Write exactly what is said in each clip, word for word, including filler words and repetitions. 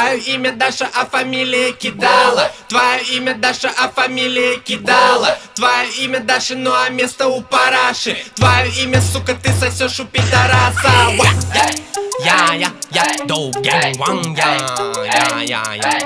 Твое имя Даша, а фамилия Кидала. Твое имя Даша, а фамилия Кидала. Твое имя Даша, ну а место у параши. Твое имя, сука, ты сосешь у пидораса. Я, я, я, доу, гэнг, ван, я, я, я, я.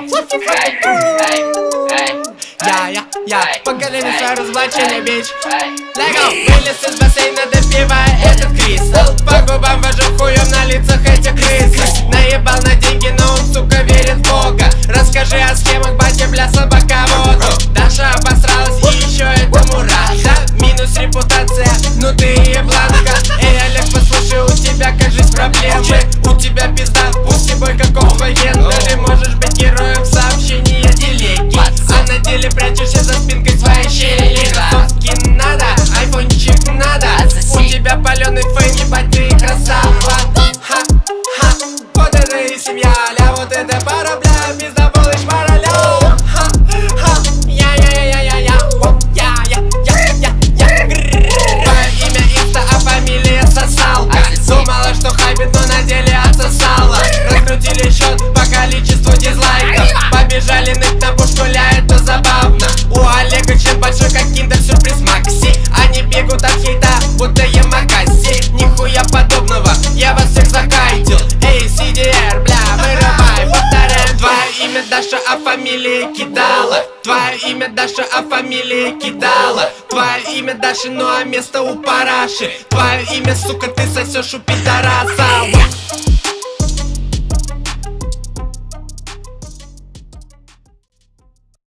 Я, я, я, поколение свое разоблачение, бич. Лего, вылез из бассейна, допивая этот кристалл. По губам вожу хуем на лицах этих крыс. Наебал на деньги, но он, сука, верит в Бога. Расскажи о схемах, батя, бля, слабаководу. Даша обосралась и еще этому рад, да? Минус репутация, ну ты ебланка. Эй, Олег, послушай, у тебя, кажись, проблемы. У тебя пизда, пусть бой каков военный. Ты можешь быть героем сообщения делеги, а на деле прячешься за спинкой своей щели. Соски надо, айфончик надо. У тебя паленый фейм, ебать, ты красава. Ха-ха, вот это и семья, ля, вот это пара, бля, пиздобол и шмара, ля. Ха-ха, я-я-я-я-я-я, я-я-я-я-я. Твое имя Инста, а фамилия Сосалка. Думала, что хайпит, но на деле отсосала. Раскрутили счет по количеству дизлайков. Побежали ныть на пушку, ля, это забавно. У Олега член большой, как киндер сюрприз Макси. Они бегут от хейта, будто Ямакаси. Нихуя подобного, я вас всех закайтил. Эй, си ди ар, бля, вырывай, повторяем. Твое имя Даша, а фамилия Кидала. Твое имя Даша, а фамилия Кидала. Твое имя Даша, ну а место у параши. Твое имя, сука, ты сосешь у пидораса.